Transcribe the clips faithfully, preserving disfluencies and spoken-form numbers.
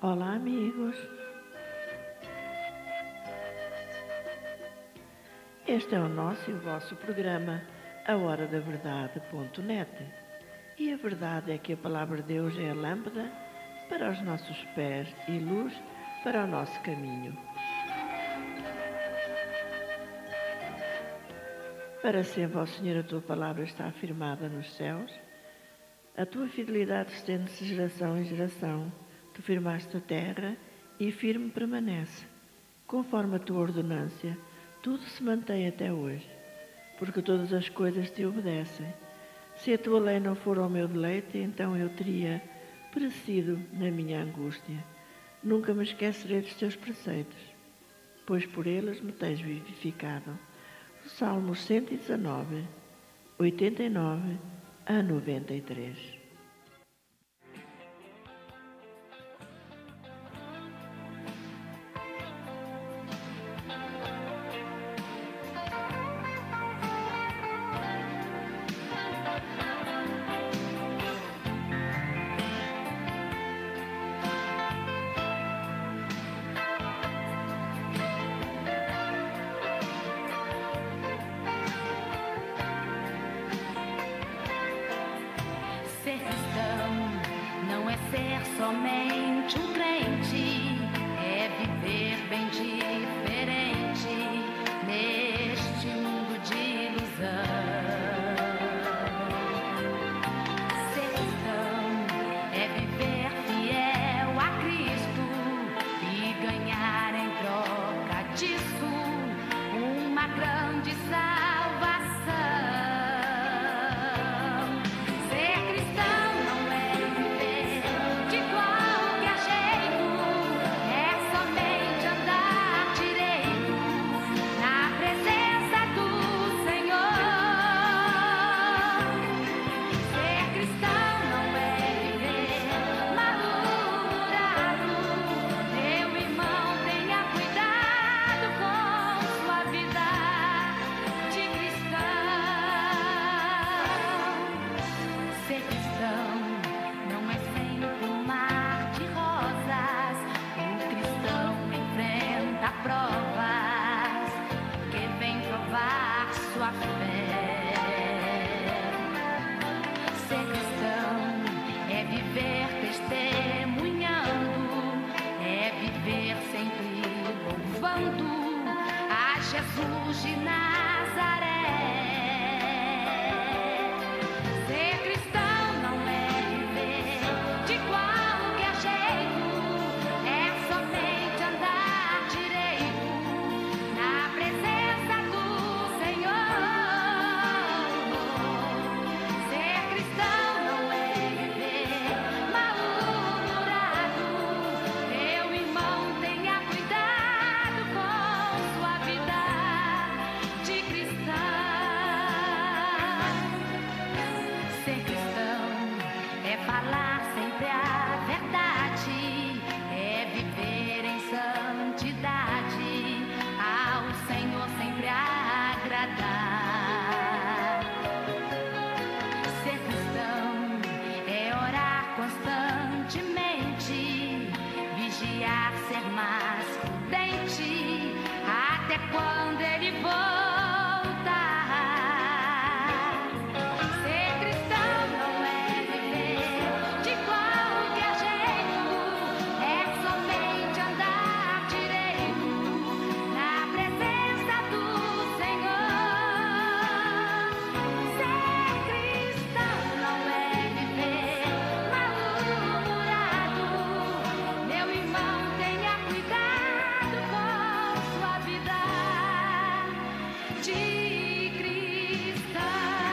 Olá, amigos. Este é o nosso e o vosso programa, a hora da verdade ponto net. E a verdade é que a palavra de Deus é a lâmpada para os nossos pés e luz para o nosso caminho. Para sempre, ó Senhor, a tua palavra está afirmada nos céus. A tua fidelidade estende-se de geração em geração. Tu firmaste a terra e firme permanece. Conforme a tua ordenância, tudo se mantém até hoje, porque todas as coisas te obedecem. Se a tua lei não for ao meu deleite, então eu teria perecido na minha angústia. Nunca me esquecerei dos teus preceitos, pois por eles me tens vivificado. O Salmos cento e dezanove, oitenta e nove a noventa e três. Ser cristão não é ser somente um crente, é viver bem diferente neste mundo de ilusão. Ser cristão é viver fiel a Cristo e ganhar em troca disso uma grande salvação. Jesus de Nazaré. Ser cristão não é viver de qualquer jeito, é somente andar direito na presença do Senhor. Ser cristão não é viver mal-humorado. Meu irmão, tenha cuidado com sua vida de cristão. Ser cristão é falar sempre a verdade, é viver em santidade, ao Senhor sempre agradar. Ser cristão é orar constantemente, vigiar, ser mais prudente, até quando ele voltar. Ser cristão não é viver de qualquer jeito, é somente andar direito na presença do Senhor. Ser cristão não é viver mal-humorado. Meu irmão, tenha cuidado com sua vida de cristão.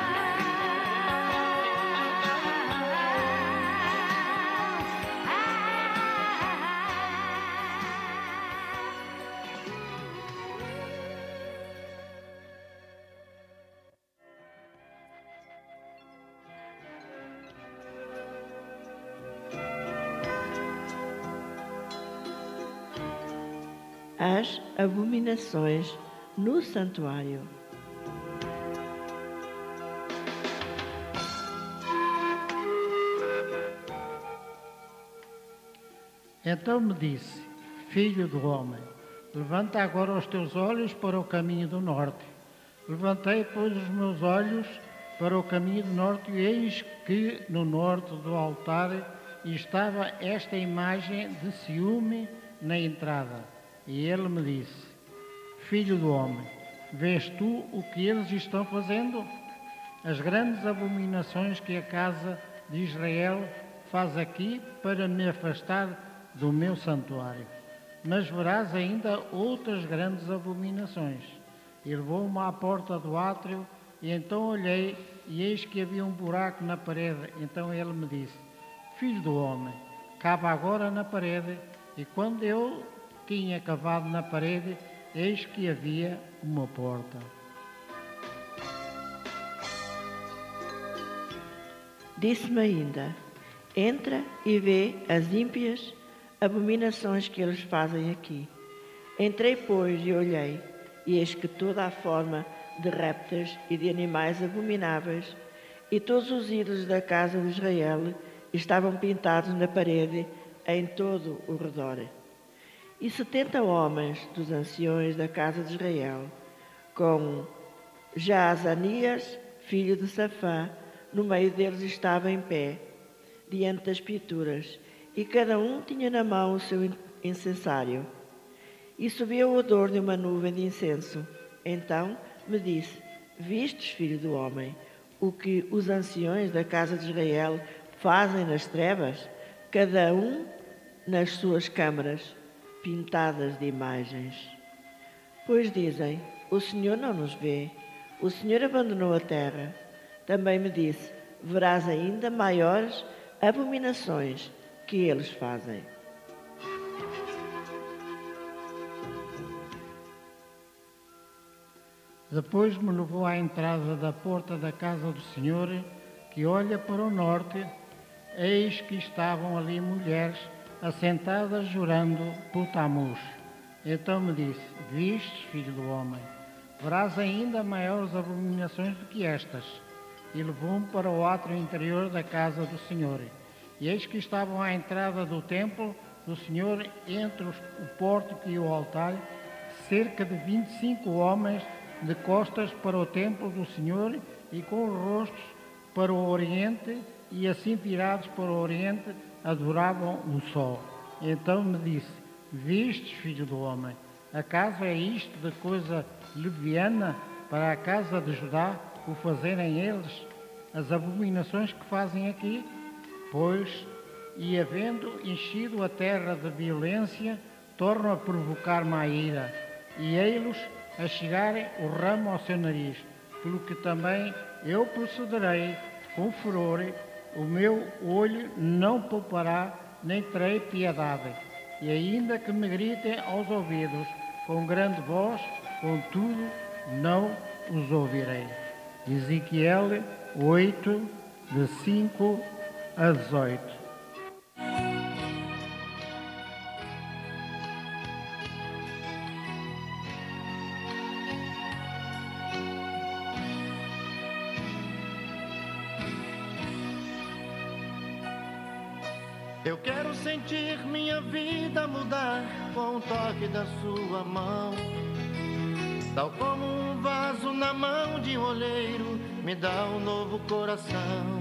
As abominações no santuário. Então me disse: Filho do homem, levanta agora os teus olhos para o caminho do norte. Levantei, pois, os meus olhos para o caminho do norte, e eis que no norte do altar estava esta imagem de ciúme na entrada. E ele me disse: Filho do homem, vês tu o que eles estão fazendo? As grandes abominações que a casa de Israel faz aqui para me afastar do meu santuário. Mas verás ainda outras grandes abominações. E levou-me à porta do átrio, e então olhei, e eis que havia um buraco na parede. Então ele me disse: Filho do homem, cava agora na parede. E quando eu tinha cavado na parede, eis que havia uma porta. Disse-me ainda: Entra e vê as ímpias abominações que eles fazem aqui. Entrei, pois, e olhei, e eis que toda a forma de répteis e de animais abomináveis e todos os ídolos da casa de Israel estavam pintados na parede em todo o redor. E setenta homens dos anciões da casa de Israel, com Jaazanias, filho de Safã, no meio deles estava em pé, diante das pinturas, e cada um tinha na mão o seu incensário. E subiu o odor de uma nuvem de incenso. Então me disse: Vistes, filho do homem, o que os anciões da casa de Israel fazem nas trevas, cada um nas suas câmaras, pintadas de imagens? Pois dizem: O Senhor não nos vê, o Senhor abandonou a terra. Também me disse: Verás ainda maiores abominações que eles fazem. Depois me levou à entrada da porta da casa do Senhor, que olha para o norte. Eis que estavam ali mulheres assentadas jurando por Tamuz. Então me disse: Vistes, filho do homem, verás ainda maiores abominações do que estas. E levou-me para o átrio interior da casa do Senhor. E eis que estavam à entrada do templo do Senhor, entre os, o pórtico e o altar, cerca de vinte e cinco homens de costas para o templo do Senhor e com os rostos para o oriente, e assim virados para o oriente adoravam o sol. Então me disse: Vistes, filho do homem, acaso é isto de coisa leviana para a casa de Judá o fazerem eles, as abominações que fazem aqui? Pois, e havendo enchido a terra de violência, tornam a provocar-me a ira, e ei-los a chegarem o ramo ao seu nariz, pelo que também eu procederei com furor, o meu olho não poupará, nem terei piedade, e ainda que me gritem aos ouvidos com grande voz, contudo não os ouvirei. Ezequiel oito, de cinco a dezoito. Eu quero sentir minha vida mudar com o toque da sua mão. Tal como um vaso na mão de um oleiro, me dá um novo coração.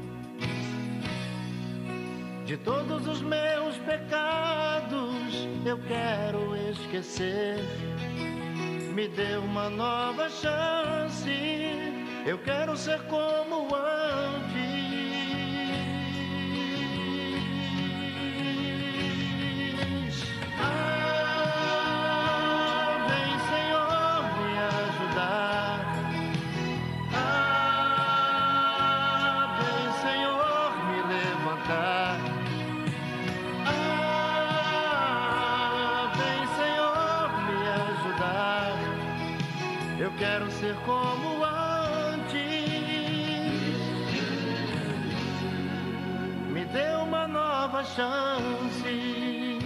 De todos os meus pecados eu quero esquecer. Me dê uma nova chance, eu quero ser como antes. Eu quero ser como antes. Me dê uma nova chance.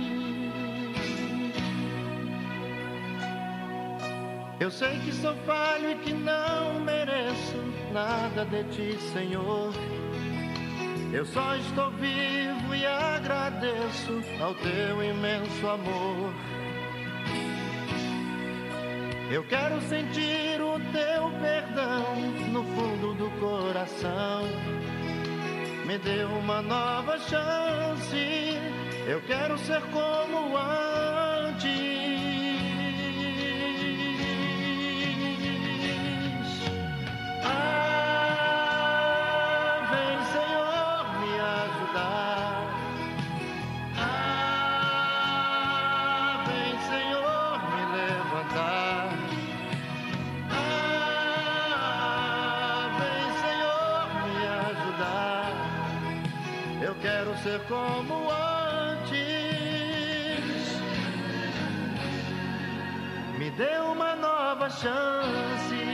Eu sei que sou falho e que não mereço nada de ti, Senhor. Eu só estou vivo e agradeço ao teu imenso amor. Eu quero sentir o teu perdão no fundo do coração. Me dê uma nova chance, eu quero ser como antes. Ah, vem, Senhor, me ajudar. Ah, vem, Senhor, me levantar. Ah, vem, Senhor, me ajudar. Eu quero ser como antes. Me dê uma nova chance.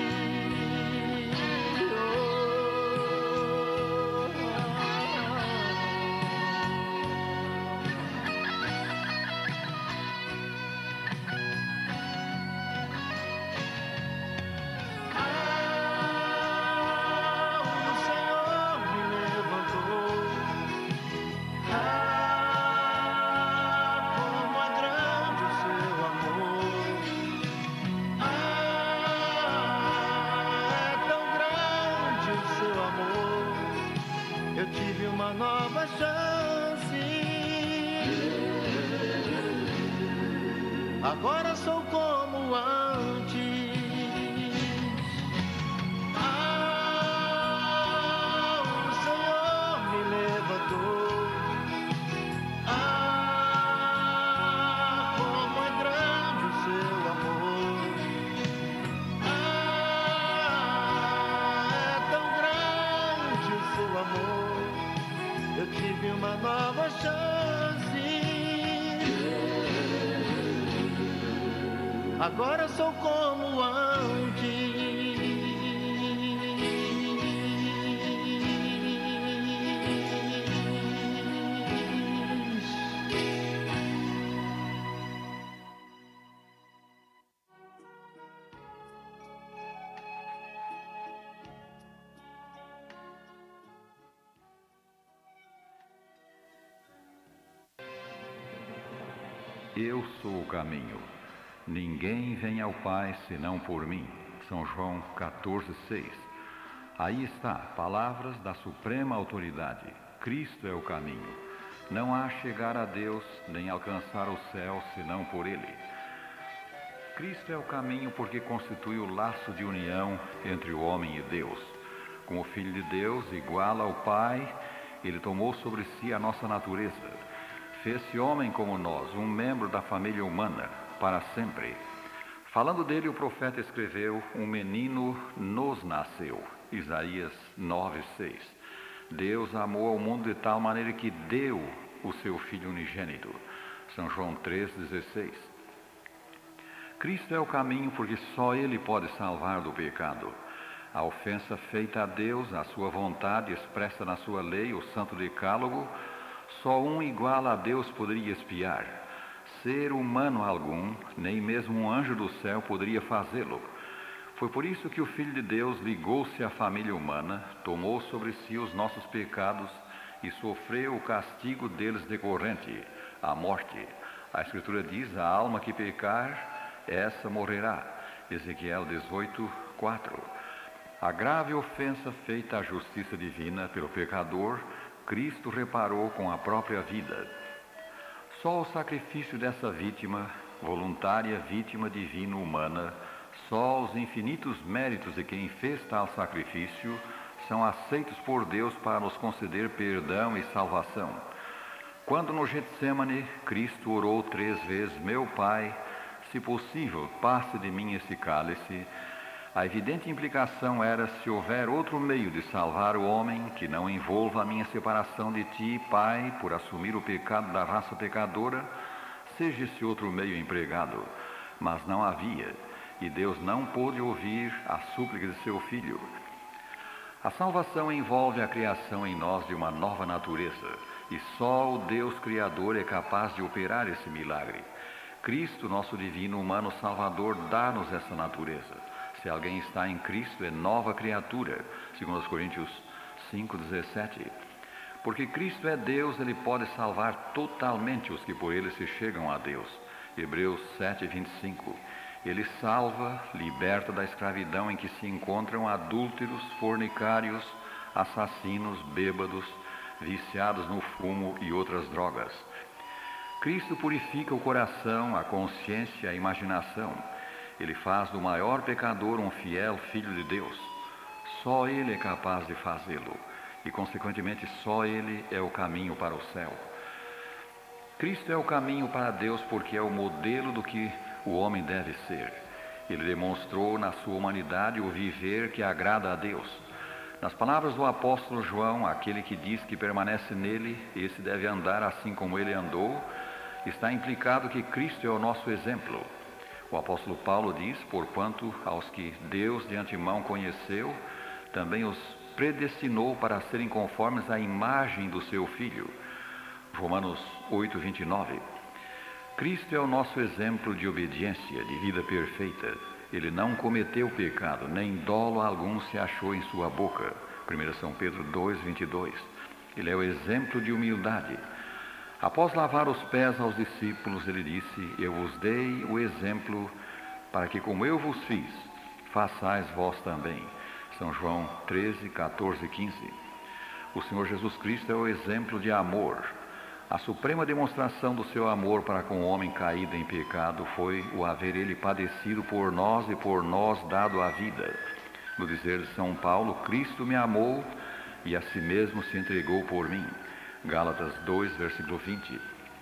Nova chance. Agora sou como antes. Ah, o Senhor me levantou. Ah, como é grande o seu amor. Ah, é tão grande o seu amor. Eu tive uma nova chance. Agora sou como antes. Eu sou o caminho. Ninguém vem ao Pai senão por mim. São João quatorze, seis. Aí está, palavras da suprema autoridade. Cristo é o caminho. Não há chegar a Deus, nem alcançar o céu, senão por Ele. Cristo é o caminho porque constitui o laço de união entre o homem e Deus. Como Filho de Deus, igual ao Pai, Ele tomou sobre si a nossa natureza. Fez-se homem como nós, um membro da família humana, para sempre. Falando dele, o profeta escreveu: um menino nos nasceu. Isaías nove, seis. Deus amou ao mundo de tal maneira que deu o seu Filho unigênito. São João três, dezesseis. Cristo é o caminho porque só Ele pode salvar do pecado. A ofensa feita a Deus, a sua vontade expressa na sua lei, o Santo Decálogo, só um igual a Deus poderia expiar. Ser humano algum, nem mesmo um anjo do céu poderia fazê-lo. Foi por isso que o Filho de Deus ligou-se à família humana, tomou sobre si os nossos pecados e sofreu o castigo deles decorrente, a morte. A Escritura diz: a alma que pecar, essa morrerá. Ezequiel dezoito, quatro. A grave ofensa feita à justiça divina pelo pecador, Cristo reparou com a própria vida. Só o sacrifício dessa vítima, voluntária vítima divina-humana, só os infinitos méritos de quem fez tal sacrifício são aceitos por Deus para nos conceder perdão e salvação. Quando no Getsemane, Cristo orou três vezes: meu Pai, se possível, passe de mim esse cálice. A evidente implicação era: se houver outro meio de salvar o homem que não envolva a minha separação de ti, Pai, por assumir o pecado da raça pecadora, seja esse outro meio empregado. Mas não havia, e Deus não pôde ouvir a súplica de seu Filho. A salvação envolve a criação em nós de uma nova natureza, e só o Deus Criador é capaz de operar esse milagre. Cristo, nosso divino humano Salvador, dá-nos essa natureza. Se alguém está em Cristo, é nova criatura, segundo Coríntios cinco, dezessete. Porque Cristo é Deus, Ele pode salvar totalmente os que por Ele se chegam a Deus. Hebreus sete, vinte e cinco. Ele salva, liberta da escravidão em que se encontram adúlteros, fornicários, assassinos, bêbados, viciados no fumo e outras drogas. Cristo purifica o coração, a consciência, a imaginação. Ele faz do maior pecador um fiel filho de Deus. Só Ele é capaz de fazê-lo e, consequentemente, só Ele é o caminho para o céu. Cristo é o caminho para Deus porque é o modelo do que o homem deve ser. Ele demonstrou na sua humanidade o viver que agrada a Deus. Nas palavras do apóstolo João, aquele que diz que permanece nele, esse deve andar assim como ele andou, está implicado que Cristo é o nosso exemplo. O apóstolo Paulo diz, porquanto aos que Deus de antemão conheceu, também os predestinou para serem conformes à imagem do seu Filho. Romanos oito, vinte e nove. Cristo é o nosso exemplo de obediência, de vida perfeita. Ele não cometeu pecado, nem dolo algum se achou em sua boca. primeira São Pedro dois, vinte e dois. Ele é o exemplo de humildade. Após lavar os pés aos discípulos, ele disse, eu vos dei o exemplo para que, como eu vos fiz, façais vós também. São João treze, quatorze e quinze. O Senhor Jesus Cristo é o exemplo de amor. A suprema demonstração do seu amor para com o homem caído em pecado foi o haver ele padecido por nós e por nós dado a vida. No dizer de São Paulo, Cristo me amou e a si mesmo se entregou por mim. Gálatas dois, versículo vinte.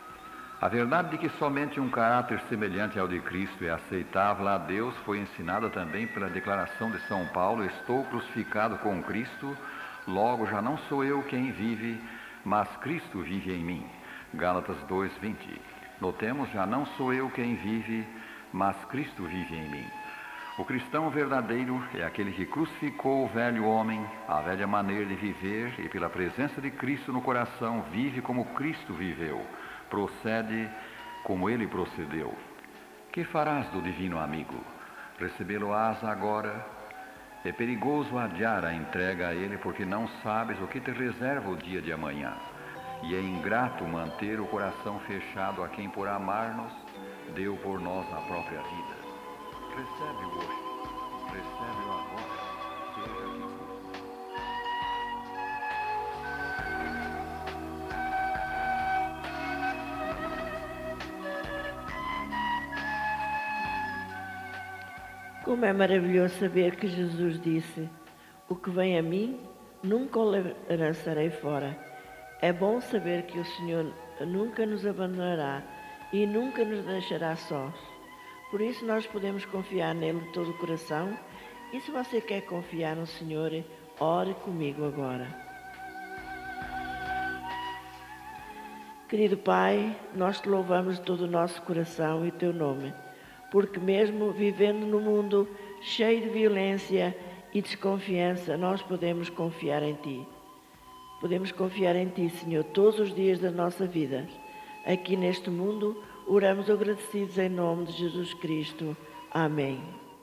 A verdade de que somente um caráter semelhante ao de Cristo é aceitável a Deus foi ensinada também pela declaração de São Paulo, estou crucificado com Cristo, logo já não sou eu quem vive, mas Cristo vive em mim. Gálatas dois, vinte. Notemos, já não sou eu quem vive, mas Cristo vive em mim. O cristão verdadeiro é aquele que crucificou o velho homem, a velha maneira de viver, e pela presença de Cristo no coração vive como Cristo viveu, procede como ele procedeu. Que farás do divino amigo? Recebê-lo-ás agora? É perigoso adiar a entrega a ele, porque não sabes o que te reserva o dia de amanhã. E é ingrato manter o coração fechado a quem, por amar-nos, deu por nós a própria vida. Recebe-o hoje, recebe-o agora, seja que for. Como é maravilhoso saber que Jesus disse, o que vem a mim, nunca o lançarei fora. É bom saber que o Senhor nunca nos abandonará e nunca nos deixará sós. Por isso nós podemos confiar nele de todo o coração. E se você quer confiar no Senhor, ore comigo agora. Querido Pai, nós te louvamos de todo o nosso coração e teu nome, porque mesmo vivendo num mundo cheio de violência e desconfiança, nós podemos confiar em Ti. Podemos confiar em Ti, Senhor, todos os dias da nossa vida. Aqui neste mundo, oramos agradecidos em nome de Jesus Cristo. Amém.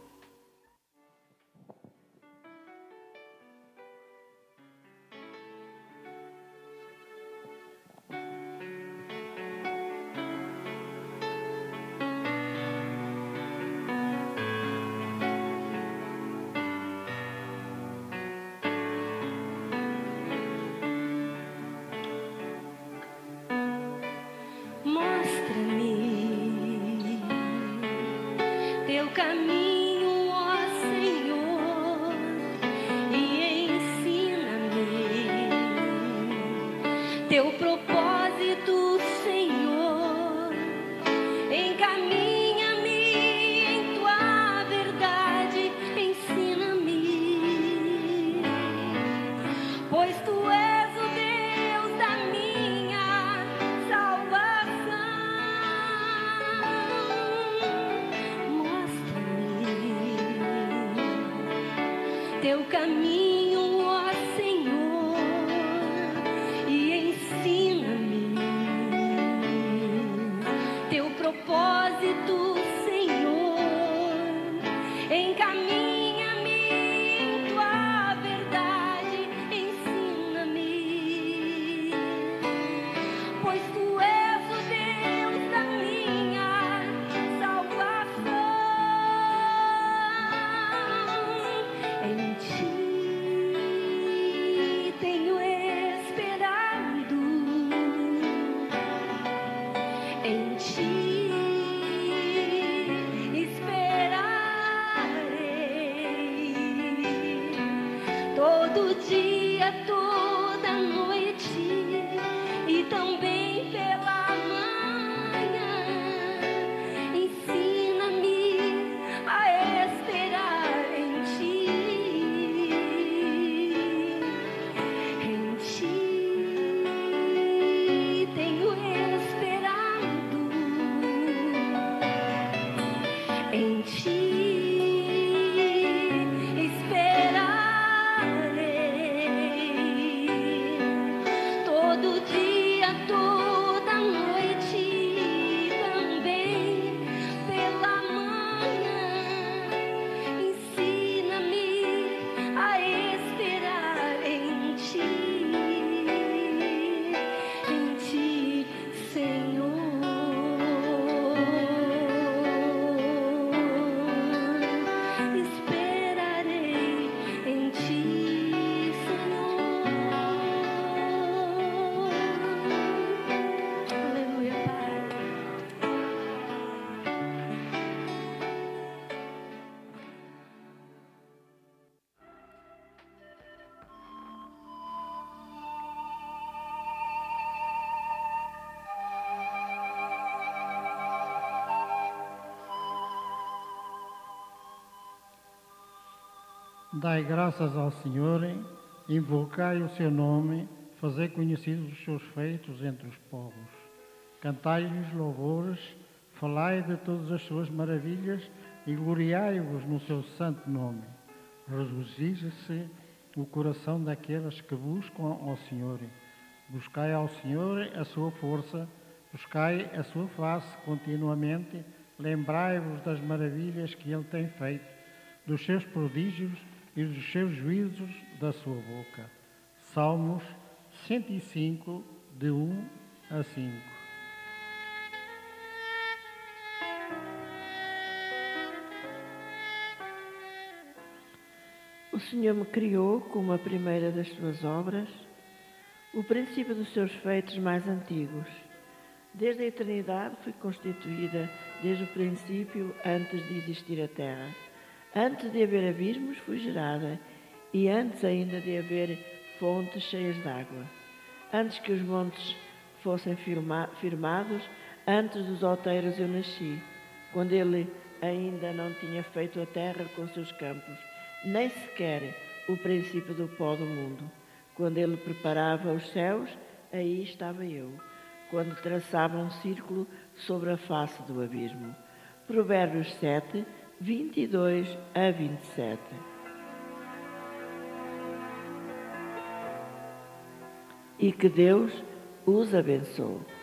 Mostra-me teu caminho, ó Senhor, e ensina-me teu propósito, Senhor. Encaminha-me em tua verdade, ensina-me, pois tu és o Deus da minha salvação. Mostra-me teu caminho, ó Senhor, e ensina-me teu propósito, Senhor. Encaminha-me em tua verdade, ensina-me. todo dia, toda noite e também pela manhã. Ensina-me a esperar em ti, em ti tenho esperado, em ti todo dia, toda noite e também pela manhã. Ensina-me a esperar em ti, em ti, Senhor. Esperarei em ti, Senhor. Aleluia, Pai. Dai graças ao Senhor, invocai o seu nome, fazei conhecidos os seus feitos entre os povos. Cantai-lhes louvores, falai de todas as suas maravilhas e gloriai-vos no seu santo nome. Regozije-se o coração daqueles que buscam ao Senhor. Buscai ao Senhor a sua força, buscai a sua face continuamente, lembrai-vos das maravilhas que ele tem feito, dos seus prodígios e dos seus juízos da sua boca. Salmos cento e cinco, de um a cinco. O Senhor me criou como a primeira das suas obras, o princípio dos seus feitos mais antigos. Desde a eternidade fui constituída, desde o princípio, antes de existir a terra. Antes de haver abismos fui gerada, e antes ainda de haver fontes cheias de água. Antes que os montes fossem firma, firmados, antes dos outeiros eu nasci, quando ele ainda não tinha feito a terra com seus campos, nem sequer o princípio do pó do mundo. Quando ele preparava os céus, aí estava eu, quando traçava um círculo sobre a face do abismo. Provérbios sete, vinte e dois a vinte e sete. E que Deus os abençoe.